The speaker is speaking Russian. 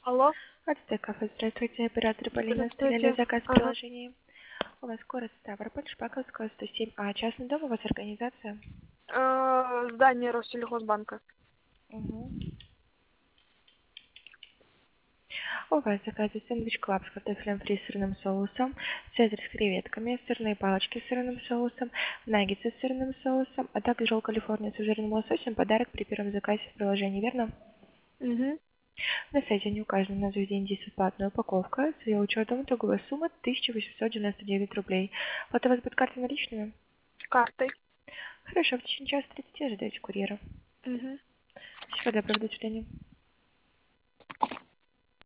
Алло, Отстой кафе, здравствуйте, оператор Полина, оставляли здравствуйте. заказ в Ага. приложении. У вас город Ставрополь, Шпаковского, 107А. Частный дом, у вас организация? Здание Россельхозбанка. Угу. У вас заказы сэндвич клаб с картофелем фри с сырным соусом, цезарь с креветками, сырные палочки с сырным соусом, наггетсы с сырным соусом, а также ролл Калифорния с жирным лососем, подарок при первом заказе в приложении, верно? Угу. На сайте не указано на заведение бесплатная упаковка, с ее учетом итоговая сумма 1899 рублей. Вот у вас будет карта наличными? Картой. Хорошо, в течение часа 30 ожидайте курьера. Угу. Всего доброго, до свидания.